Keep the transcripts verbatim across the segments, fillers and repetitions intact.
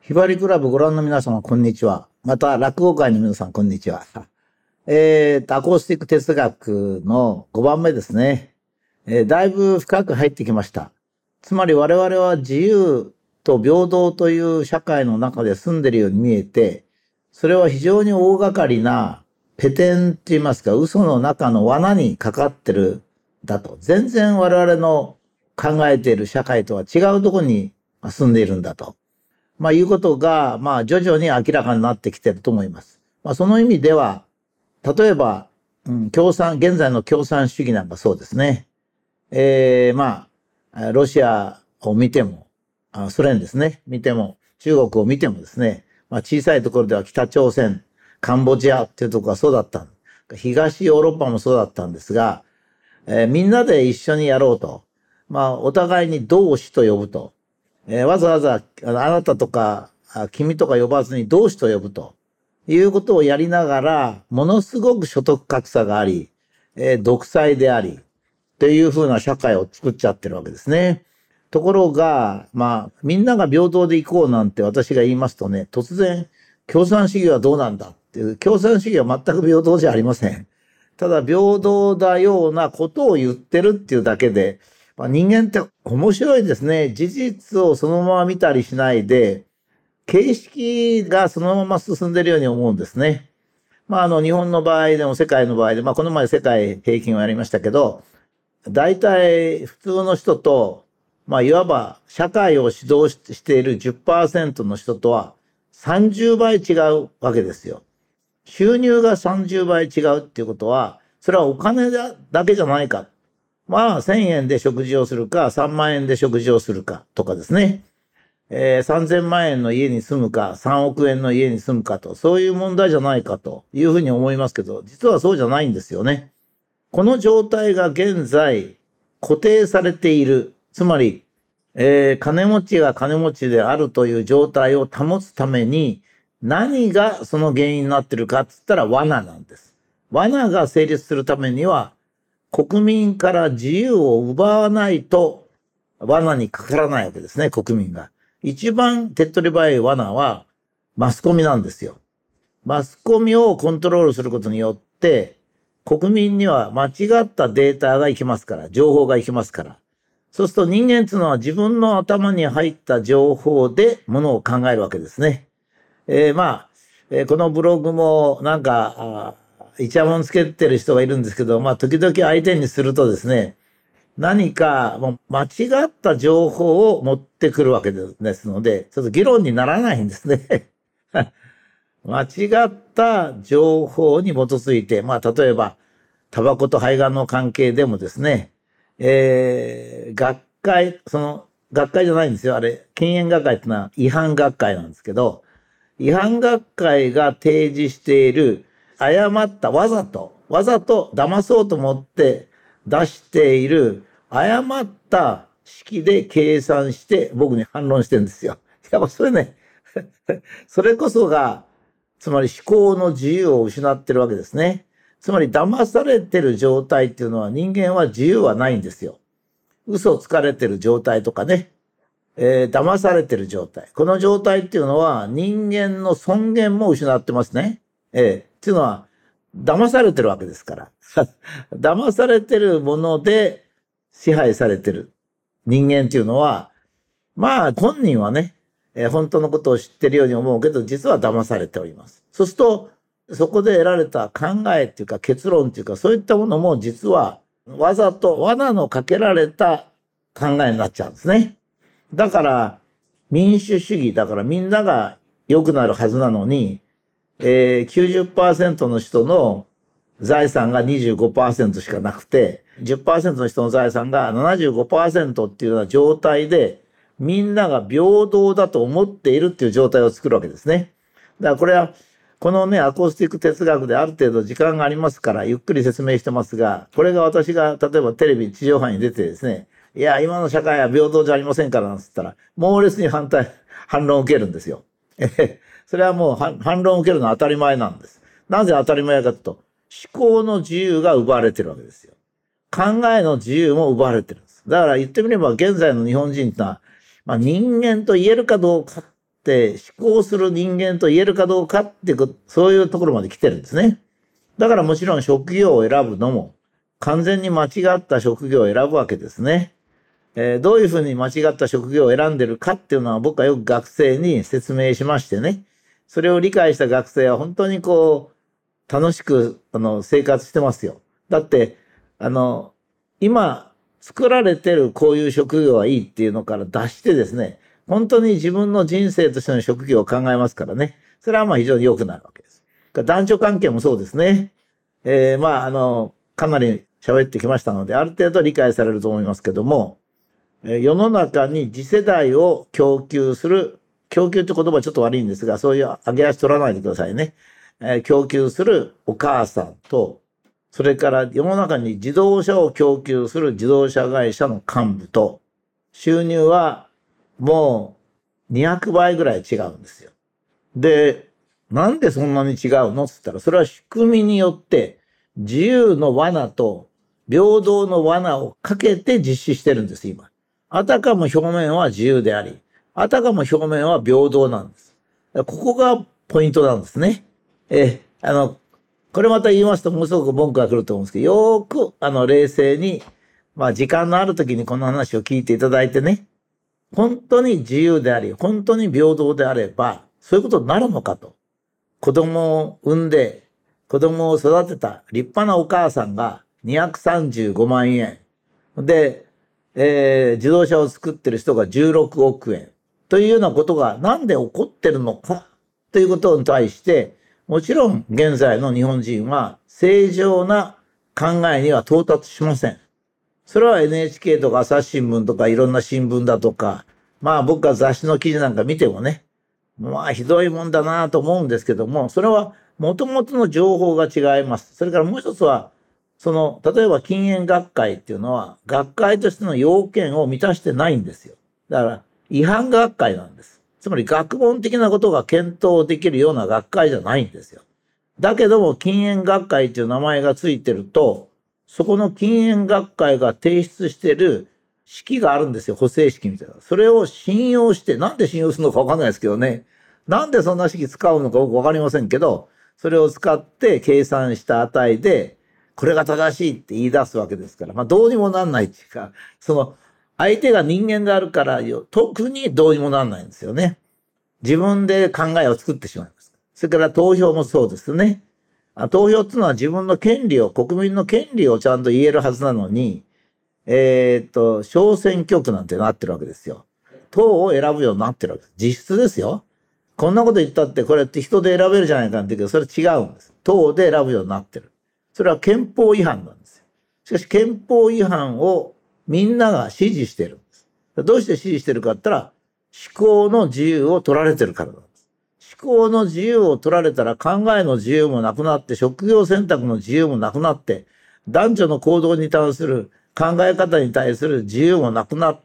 ひばりクラブご覧の皆様、こんにちは。また、落語界の皆さん、こんにちは。えーと、アコースティック哲学のごばんめですね。えーだいぶ深く入ってきました。つまり我々は自由と平等という社会の中で住んでいるように見えて、それは非常に大掛かりなペテンって言いますか、嘘の中の罠にかかってるだと。全然我々の考えている社会とは違うところに住んでいるんだと。まあいうことが、まあ徐々に明らかになってきていると思います。まあその意味では、例えば、うん、共産、現在の共産主義なんかそうですね。えー、まあ、ロシアを見ても、あソ連ですね、見ても、中国を見てもですね、まあ小さいところでは北朝鮮、カンボジアっていうところがそうだった。東ヨーロッパもそうだったんですが、えーみんなで一緒にやろうと。まあお互いに同志と呼ぶと。えーわざわざあのあなたとかあ君とか呼ばずに同志と呼ぶということをやりながら、ものすごく所得格差があり、えー独裁であり、というふうな社会を作っちゃってるわけですね。ところが、まあ、みんなが平等で行こうなんて私が言いますとね、突然、共産主義はどうなんだっていう、共産主義は全く平等じゃありません。ただ、平等だようなことを言ってるっていうだけで、まあ、人間って面白いですね。事実をそのまま見たりしないで、形式がそのまま進んでるように思うんですね。まあ、あの、日本の場合でも世界の場合で、まあ、この前世界平均をやりましたけど、大体普通の人と、まあ、いわば社会を指導しているじゅっパーセントの人とはさんじゅうばい違うわけですよ。収入がさんじゅうばい違うっていうことは、それはお金だだけじゃないか。まあ、せんえんで食事をするか、さんまん円で食事をするかとかですね。えー、さんぜんまん円の家に住むか、さんおく円の家に住むかと、そういう問題じゃないかというふうに思いますけど、実はそうじゃないんですよね。この状態が現在固定されている。つまり、えー金持ちが金持ちであるという状態を保つために、何がその原因になっているかって言ったら罠なんです。罠が成立するためには、国民から自由を奪わないと罠にかからないわけですね、国民が。一番手っ取り早い罠はマスコミなんですよ。マスコミをコントロールすることによって、国民には間違ったデータが行きますから、情報が行きますから。そうすると人間っていうのは自分の頭に入った情報でものを考えるわけですね。えーまあ、えーこのブログもなんか、あイチャモンつけてる人がいるんですけど、まあ時々相手にするとですね、何かもう間違った情報を持ってくるわけですので、ちょっと議論にならないんですね。間違った情報に基づいて、まあ例えば、タバコと肺がんの関係でもですね、えー、学会、その、学会じゃないんですよ。あれ、禁煙学会ってのは違反学会なんですけど、違反学会が提示している誤った、わざと、わざと騙そうと思って出している誤った式で計算して僕に反論してるんですよ。やっぱそれね、それこそが、つまり思考の自由を失ってるわけですね。つまり騙されてる状態っていうのは人間は自由はないんですよ。嘘つかれてる状態とかね、えー騙されてる状態。この状態っていうのは人間の尊厳も失ってますね。えーっていうのは騙されてるわけですから。騙されてるもので支配されてる人間っていうのは、まあ本人はね、えー本当のことを知ってるように思うけど、実は騙されております。そうすると、そこで得られた考えっていうか結論っていうか、そういったものも実はわざと罠のかけられた考えになっちゃうんですね。だから民主主義だからみんなが良くなるはずなのに、えー、きゅうじゅっパーセントの人の財産がにじゅうごパーセントしかなくて、じゅっパーセントの人の財産が ななじゅうごパーセント っていうような状態で、みんなが平等だと思っているっていう状態を作るわけですね。だからこれは、このね、アコースティック哲学である程度時間がありますから、ゆっくり説明してますが、これが私が例えばテレビ地上波に出てですね、いや、今の社会は平等じゃありませんからなんつったら、猛烈に反対、反論を受けるんですよ。それはもう反反論を受けるのは当たり前なんです。なぜ当たり前かというと、思考の自由が奪われてるわけですよ。考えの自由も奪われてるんです。だから言ってみれば現在の日本人ってのは、まあ人間と言えるかどうかっって思考する人間と言えるかどうかっていう、そういうところまで来てるんですね。だからもちろん職業を選ぶのも完全に間違った職業を選ぶわけですね。えー、どういうふうに間違った職業を選んでるかっていうのは僕はよく学生に説明しましてね。それを理解した学生は本当にこう楽しくあの生活してますよ。だってあの今作られてるこういう職業はいいっていうのから出してですね、本当に自分の人生としての職業を考えますからね。それはまあ非常に良くなるわけです。男女関係もそうですね。えー、まああのかなり喋ってきましたので、ある程度理解されると思いますけども、世の中に次世代を供給する、供給って言葉はちょっと悪いんですが、そういう上げ足取らないでくださいね。えー、供給するお母さんと、それから世の中に自動車を供給する自動車会社の幹部と、収入はもうにひゃくばいぐらい違うんですよ。で、なんでそんなに違うのって言ったら、それは仕組みによって自由の罠と平等の罠をかけて実施してるんです、今。あたかも表面は自由であり、あたかも表面は平等なんです。ここがポイントなんですね。え、あの、これまた言いますとものすごく文句が来ると思うんですけど、よーく、あの、冷静に、まあ、時間のある時にこの話を聞いていただいてね、本当に自由であり、本当に平等であれば、そういうことになるのかと。子供を産んで、子供を育てた立派なお母さんがにひゃくさんじゅうごまんえん。で、えー、自動車を作ってる人がじゅうろくおくえん。というようなことがなんで起こってるのかということに対して、もちろん現在の日本人は正常な考えには到達しません。それは エヌエイチケー とか朝日新聞とかいろんな新聞だとか、まあ僕が雑誌の記事なんか見てもね、まあひどいもんだなと思うんですけども、それは元々の情報が違います。それからもう一つは、その、例えば禁煙学会っていうのは、学会としての要件を満たしてないんですよ。だから、違反学会なんです。つまり学問的なことが検討できるような学会じゃないんですよ。だけども、禁煙学会っていう名前がついてると、そこの禁煙学会が提出してる式があるんですよ。補正式みたいな。それを信用して、なんで信用するのかわかんないですけどね。なんでそんな式使うのか僕わかりませんけど、それを使って計算した値で、これが正しいって言い出すわけですから、まあどうにもなんないっていうか、その相手が人間であるから特にどうにもなんないんですよね。自分で考えを作ってしまいます。それから投票もそうですね。投票っていうのは自分の権利を、国民の権利をちゃんと言えるはずなのに、えー、っと、小選挙区なんてなってるわけですよ。党を選ぶようになってるわけです。実質ですよ。こんなこと言ったってこれって人で選べるじゃないかって言うけど、それ違うんです。党で選ぶようになってる。それは憲法違反なんですよ。しかし憲法違反をみんなが支持してるんです。どうして支持してるかって言ったら、思考の自由を取られてるからなんです。思考の自由を取られたら考えの自由もなくなって、職業選択の自由もなくなって、男女の行動に対する考え方に対する自由もなくなって、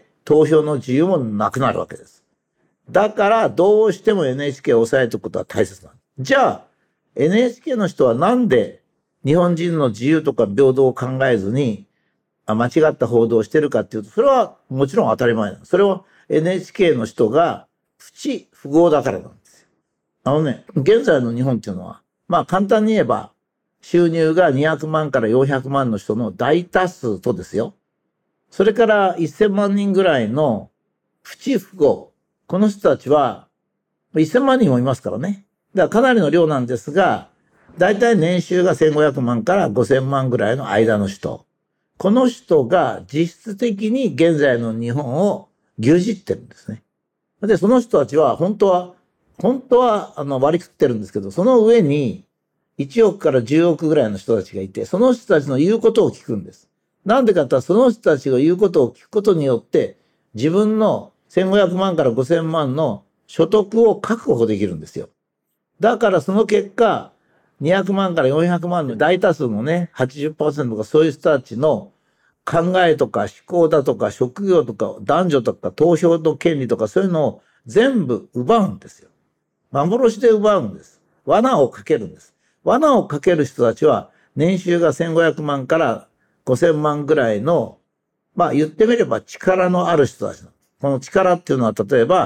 投票の自由もなくなるわけです。だからどうしても エヌエイチケー を抑えておくことは大切なんです。じゃあ エヌエイチケー の人はなんで日本人の自由とか平等を考えずに間違った報道をしてるかっていうと、それはもちろん当たり前なんです。それは エヌエイチケー の人が不知不合だからなんですよ。あのね、現在の日本っていうのは、まあ簡単に言えば収入がにひゃくまんからよんひゃくまんの人の大多数とですよ。それからせんまんにんぐらいの不知不合。この人たちはせんまんにんもいますからね。だからかなりの量なんですが、だいたい年収がせんごひゃくまんからごせんまんぐらいの間の人。この人が実質的に現在の日本を牛耳ってるんですね。で、その人たちは本当は、本当はあの割り食ってるんですけど、その上にいちおくからじゅうおくぐらいの人たちがいて、その人たちの言うことを聞くんです。なんでかって言ったら、その人たちが言うことを聞くことによって、自分のせんごひゃくまんからごせんまんの所得を確保できるんですよ。だからその結果、にひゃくまんからよんひゃくまんの大多数のね、はちじゅっパーセントがそういう人たちの考えとか思考だとか職業とか男女とか投票の権利とかそういうのを全部奪うんですよ。幻で奪うんです。罠をかけるんです。罠をかける人たちは年収がせんごひゃくまんからごせんまんぐらいの、まあ言ってみれば力のある人たちなんです。この力っていうのは例えば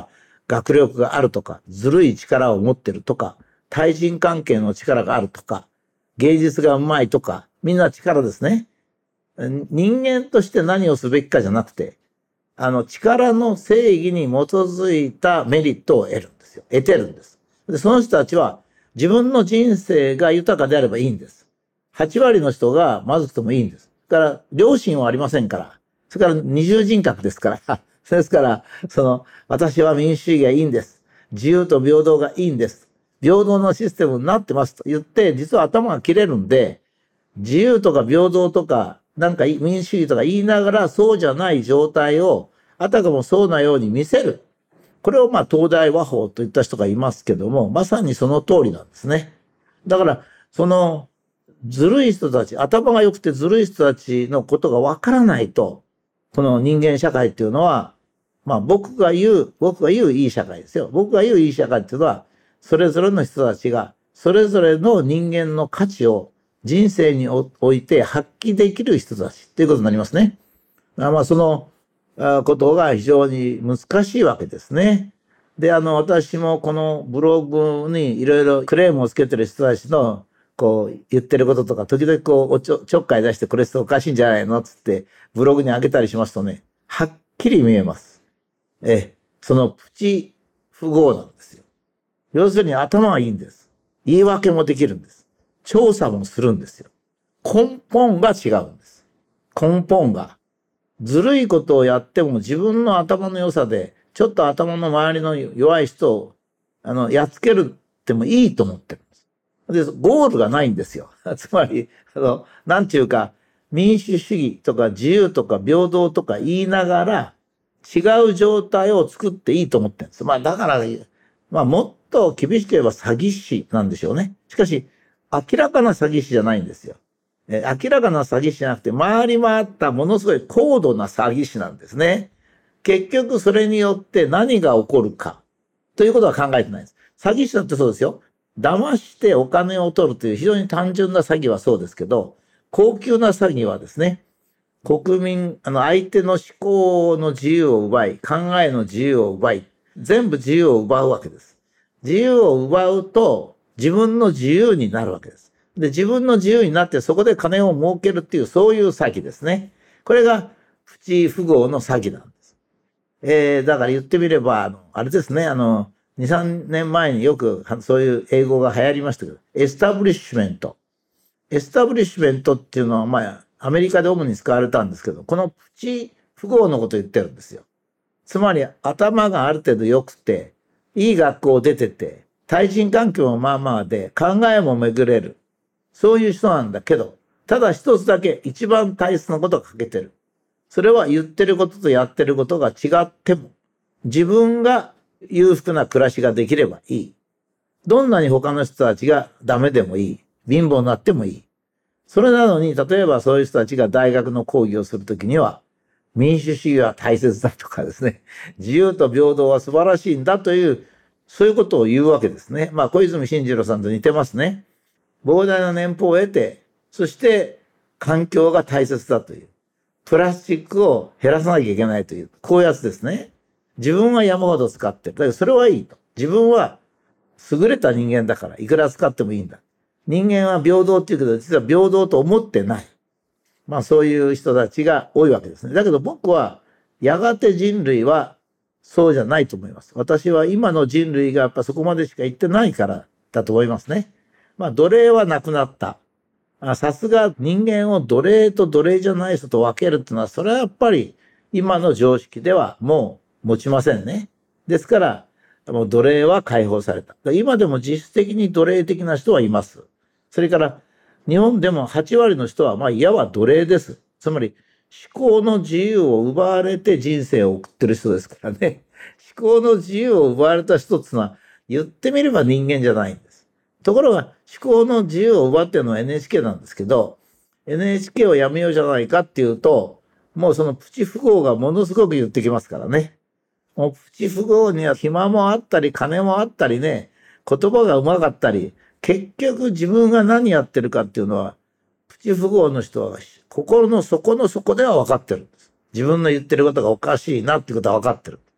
学力があるとか、ずるい力を持ってるとか、対人関係の力があるとか、芸術がうまいとか、みんな力ですね。人間として何をすべきかじゃなくて、あの力の正義に基づいたメリットを得るんですよ。得てるんです。で、その人たちは自分の人生が豊かであればいいんです。はち割の人がまずくてもいいんです。だから、良心はありませんから。それから二重人格ですから。ですから、その、私は民主主義がいいんです。自由と平等がいいんです。平等のシステムになってますと言って、実は頭が切れるんで、自由とか平等とか、なんか民主主義とか言いながら、そうじゃない状態を、あたかもそうなように見せる。これをまあ、東大和法といった人がいますけども、まさにその通りなんですね。だから、その、ずるい人たち、頭が良くてずるい人たちのことがわからないと、この人間社会っていうのは、まあ僕が言う、僕が言ういい社会ですよ。僕が言ういい社会っていうのは、それぞれの人たちが、それぞれの人間の価値を人生において発揮できる人たちっていうことになりますね。まあそのことが非常に難しいわけですね。で、あの、私もこのブログにいろいろクレームをつけてる人たちのこう言ってることとか、時々こうおちょちょっかい出してこれおかしいんじゃないのつってブログに上げたりしますとね、はっきり見えます。ええ、そのプチ符号なんですよ。要するに頭はいいんです。言い訳もできるんです。調査もするんですよ。根本が違うんです。根本が。ずるいことをやっても自分の頭の良さで、ちょっと頭の周りの弱い人を、あの、やっつけるってもいいと思ってるんです。で、ゴールがないんですよ。つまり、あの、なんていうか、民主主義とか自由とか平等とか言いながら、違う状態を作っていいと思ってるんです。まあ、だから、まあ、もっと厳しく言えば詐欺師なんでしょうね。しかし、明らかな詐欺師じゃないんですよ。え明らかな詐欺師じゃなくて、回り回ったものすごい高度な詐欺師なんですね。結局それによって何が起こるかということは考えてないんです。詐欺師だってそうですよ。騙してお金を取るという非常に単純な詐欺はそうですけど、高級な詐欺はですね、国民、あの相手の思考の自由を奪い、考えの自由を奪い、全部自由を奪うわけです。自由を奪うと自分の自由になるわけです。で、自分の自由になってそこで金を儲けるっていうそういう詐欺ですね。これがプチ富豪の詐欺なんです。えー、だから言ってみれば、あの、あれですね、あの、に、さんねんまえによくそういう英語が流行りましたけど、エスタブリッシュメント。エスタブリッシュメントっていうのは、まあ、アメリカで主に使われたんですけど、このプチ富豪のことを言ってるんですよ。つまり、頭がある程度良くて、いい学校を出てて、対人環境もまあまあで、考えも巡れる。そういう人なんだけど、ただ一つだけ一番大切なことが欠けてる。それは言ってることとやってることが違っても、自分が裕福な暮らしができればいい。どんなに他の人たちがダメでもいい。貧乏になってもいい。それなのに、例えばそういう人たちが大学の講義をするときには、民主主義は大切だとかですね、自由と平等は素晴らしいんだという、そういうことを言うわけですね。まあ、小泉進次郎さんと似てますね。膨大な年俸を得て、そして環境が大切だという。プラスチックを減らさなきゃいけないという、こういうやつですね。自分は山ほど使ってる。だけどそれはいいと。自分は優れた人間だから、いくら使ってもいいんだ。人間は平等って言うけど、実は平等と思ってない。まあそういう人たちが多いわけですね。だけど僕は、やがて人類はそうじゃないと思います。私は今の人類がやっぱそこまでしか行ってないからだと思いますね。まあ奴隷はなくなった。さすが人間を奴隷と奴隷じゃない人と分けるっていうのは、それはやっぱり今の常識ではもう持ちませんね。ですから、もう奴隷は解放された。今でも実質的に奴隷的な人はいます。それから、日本でもはち割の人は、まあ、いわば奴隷です。つまり、思考の自由を奪われて人生を送ってる人ですからね。思考の自由を奪われた人っていうのは、言ってみれば人間じゃないんです。ところが、思考の自由を奪ってるのは エヌエイチケー なんですけど、エヌエイチケー をやめようじゃないかっていうと、もうそのプチ富豪がものすごく言ってきますからね。もうプチ富豪には暇もあったり、金もあったりね、言葉がうまかったり、結局自分が何やってるかっていうのは、プチ富豪の人は心の底の底では分かってるんです。自分の言ってることがおかしいなっていうことは分かってる。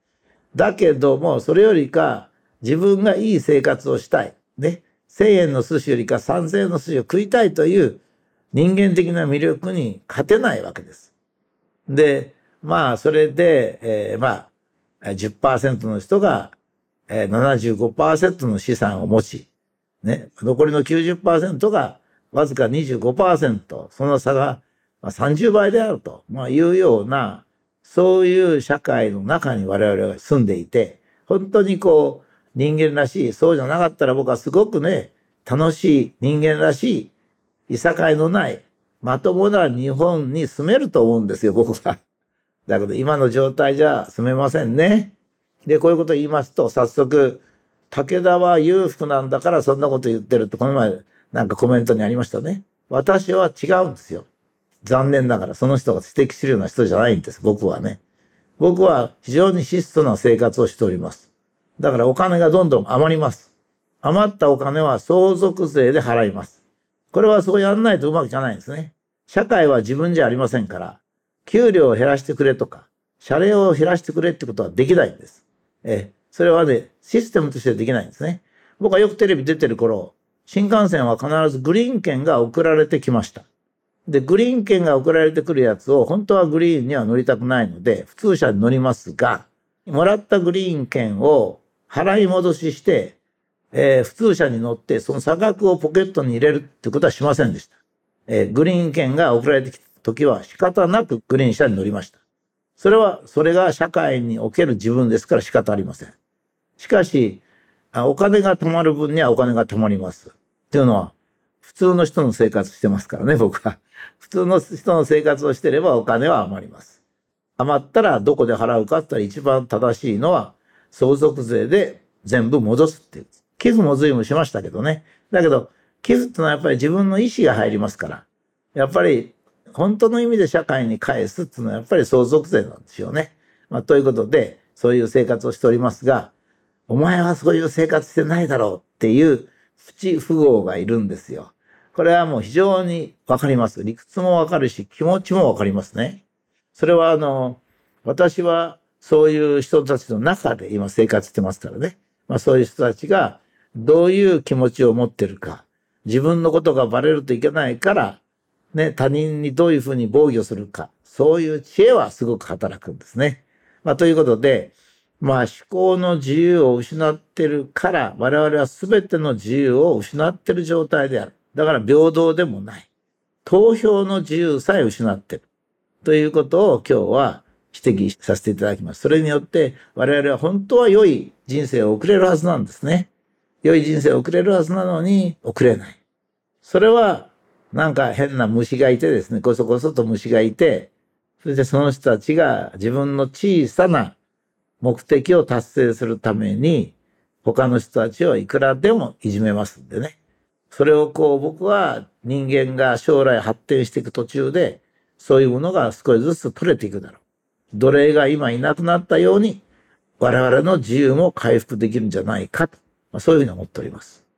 だけども、それよりか、自分がいい生活をしたい。ね。せんえんの寿司よりかさんぜんえんの寿司を食いたいという人間的な魅力に勝てないわけです。で、まあ、それで、えー、まあ、じゅっパーセントの人が、えー、ななじゅうごパーセントの資産を持ち、ね。残りのきゅうじゅっパーセントがわずか にじゅうごパーセント、その差がさんじゅうばいであると、まあ、いうような、そういう社会の中に我々は住んでいて、本当にこう、人間らしい、そうじゃなかったら僕はすごくね、楽しい人間らしい、いさかいのない、まともな日本に住めると思うんですよ、僕は。だけど今の状態じゃ住めませんね。で、こういうことを言いますと、早速、武田は裕福なんだからそんなこと言ってるって、この前なんかコメントにありましたね。私は違うんですよ。残念ながらその人が指摘するような人じゃないんです、僕はね。僕は非常に質素な生活をしております。だからお金がどんどん余ります。余ったお金は相続税で払います。これはそうやんないとうまくいかないんですね。社会は自分じゃありませんから、給料を減らしてくれとか、謝礼を減らしてくれってことはできないんです。え、それはね、システムとしてできないんですね。僕はよくテレビ出てる頃、新幹線は必ずグリーン券が送られてきました。で、グリーン券が送られてくるやつを、本当はグリーンには乗りたくないので、普通車に乗りますが、もらったグリーン券を払い戻しして、えー、普通車に乗って、その差額をポケットに入れるってことはしませんでした。えー、グリーン券が送られてきた時は仕方なくグリーン車に乗りました。それは、それが社会における自分ですから仕方ありません。しかし、お金が貯まる分にはお金が貯まります。っていうのは、普通の人の生活してますからね、僕は。普通の人の生活をしてればお金は余ります。余ったらどこで払うかって言ったら一番正しいのは相続税で全部戻すっていう。寄付も随分しましたけどね。だけど、寄付ってのはやっぱり自分の意思が入りますから。やっぱり本当の意味で社会に返すっていうのはやっぱり相続税なんですよね。まあ、ということで、そういう生活をしておりますが、お前はそういう生活してないだろうっていうプチ富豪がいるんですよ。これはもう非常にわかります。理屈もわかるし、気持ちもわかりますね。それはあの、私はそういう人たちの中で今生活してますからね。まあそういう人たちがどういう気持ちを持ってるか。自分のことがバレるといけないから、ね、他人にどういうふうに防御するか。そういう知恵はすごく働くんですね。まあということで、まあ思考の自由を失ってるから、我々は全ての自由を失ってる状態である。だから平等でもない。投票の自由さえ失ってる。ということを今日は指摘させていただきます。それによって我々は本当は良い人生を送れるはずなんですね。良い人生を送れるはずなのに送れない。それはなんか変な虫がいてですね、こそこそと虫がいて、それでその人たちが自分の小さな目的を達成するために他の人たちをいくらでもいじめますんでね。それをこう僕は人間が将来発展していく途中でそういうものが少しずつ取れていくだろう。奴隷が今いなくなったように我々の自由も回復できるんじゃないかと、まあ、そういうふうに思っております。